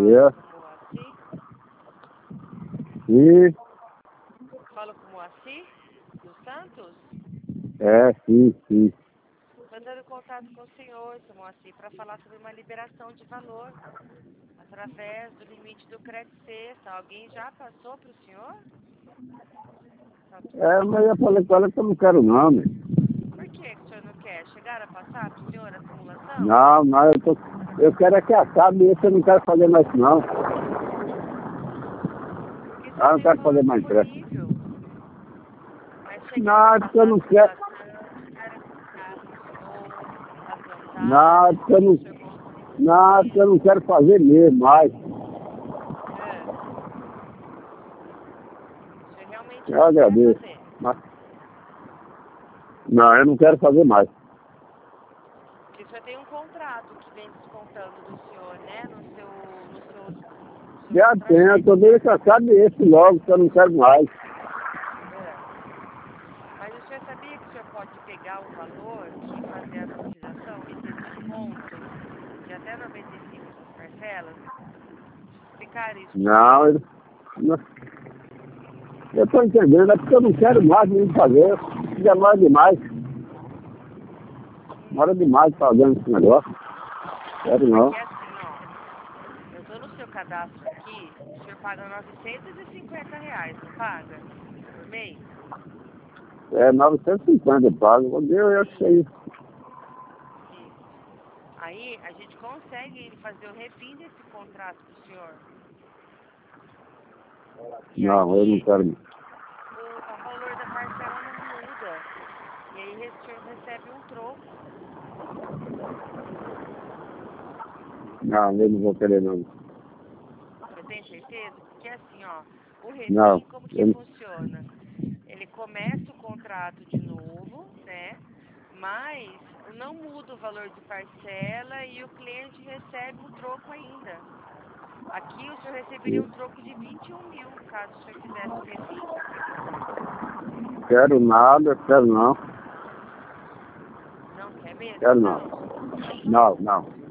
dia. Sim. Falo com o Moacir dos Santos? Sim. Mandando contato com o senhor, seu Moacir, para falar sobre uma liberação de valor através do limite do crédito sexta. Alguém já passou para o senhor? Mas eu falei com ela que eu não quero não, né? Por que o senhor não quer? Chegaram a passar para o senhor a simulação? Não, eu quero é que acabe e esse eu não quero fazer mais não. Eu não quero fazer mais empréstimo. Não, porque eu não quero. Não, porque eu não quero fazer mesmo mais. Eu agradeço. Não, eu não quero fazer mais. Porque o senhor tem um contrato que vem descontando do senhor, né? No seu Já tenho, eu tô meio cansado desse logo, que eu não quero mais. Mas o senhor sabia que o senhor pode pegar o valor e fazer a amortização e ter desconto de até 95 das parcelas? Explicar isso? Não, eu tô entendendo, é porque eu não quero mais nem fazer. Demora demais. Demora demais pagando esse negócio. Quero não. Porque assim, ó, eu tô no seu cadastro aqui, o senhor paga R$950, não paga? Por mês? 950 eu pago. Eu sei. Isso. Aí a gente consegue fazer o refim desse contrato pro senhor. E Não, aí, eu não quero. o valor da parcela não muda. E aí o senhor recebe um troco. Não, eu não vou querer não. Você tem certeza? Porque assim, ó, o Não, refim como que funciona? Ele começa o contrato de novo, né? Mas não muda o valor de parcela e o cliente recebe um troco ainda. Aqui o senhor receberia um troco de 21 mil, caso o senhor fizesse o refim. Quero nada, quero não. Não quer mesmo? Quero não. Não.